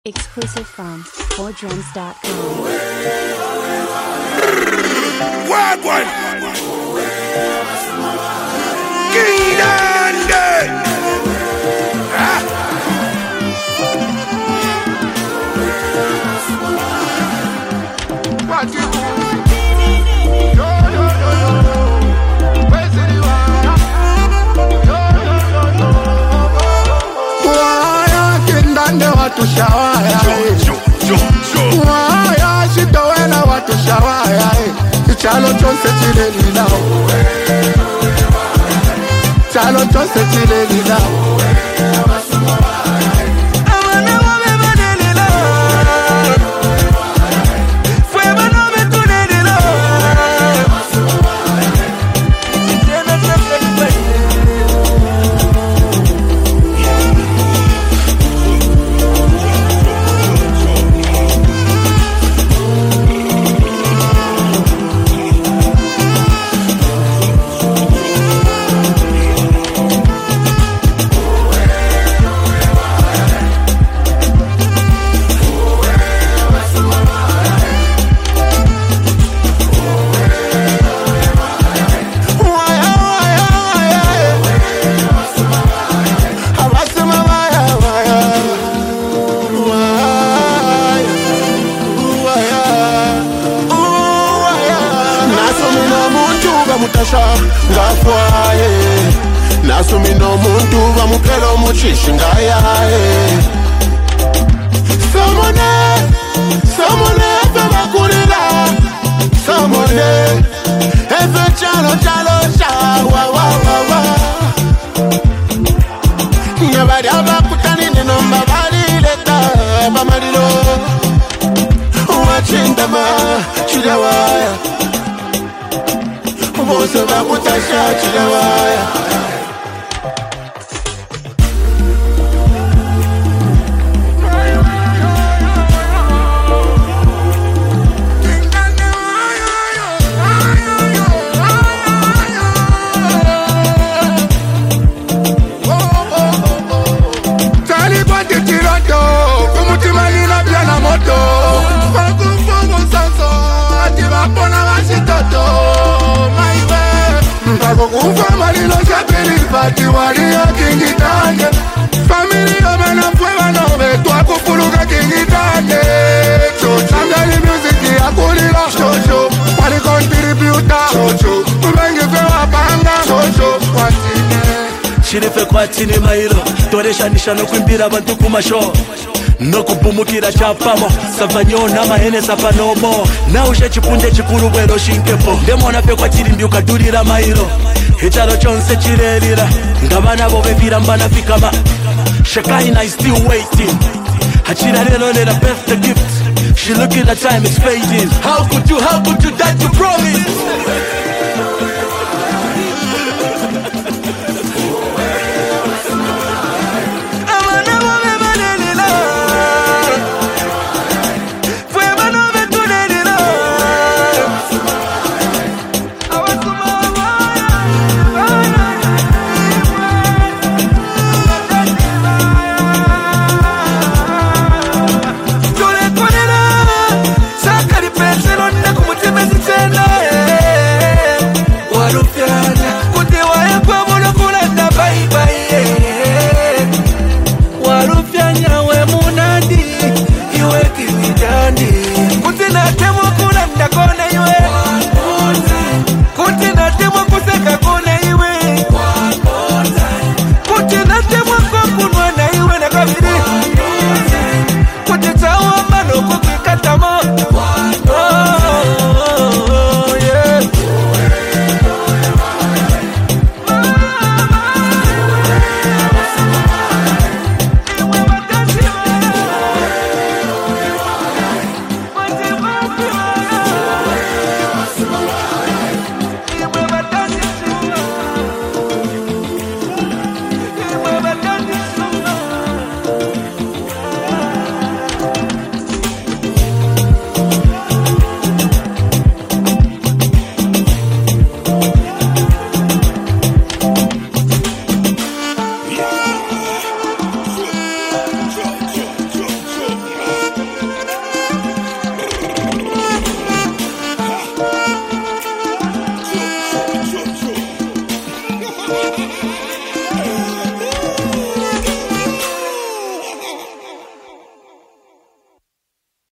Exclusive from 4drums.com. Wagwan King Dandy What you yo yo yo yo where's it you yo yo yo yo Why King Dandy watu shawaya Why shitowena watu shawaya Chalo chose chile nao Chalo chose chile nao Ngafwaye Nasumino muntu vamupelo muchishi ngayaye Someone efe makulila Someone efe chalo sha wa Nyabari abakutani ninomba valileta Bamalilo Wachindama chidawaya Bose bakutasha chilawaya Tali kwa titiroto Kumutimali pia na moto Wakufungu sanso Ati wapona wasitoto Kufa malilo shapili fati wali ya kingitane Familia manafwe wanobe Twa kufuluka kingitane Chocho Sandali music ya kulila Chocho Wali contributa Chocho Ubengi fe wapanga Chocho Watine Shirife kwa tini mailo Toresha nishano kwimbira bantu kumasho No kupumukira chapamo Savanyo na mahene sapanomo Na ushe chipunde chikuru wero shinkepo Demo na pe kwa chirimbi ukadurira mailo Hichalo chonse chirelira Ngabana bobe virambana fikama Shakaina is still waiting Hachira lelo lera birthday gift She looking at time is fading How could you die to promise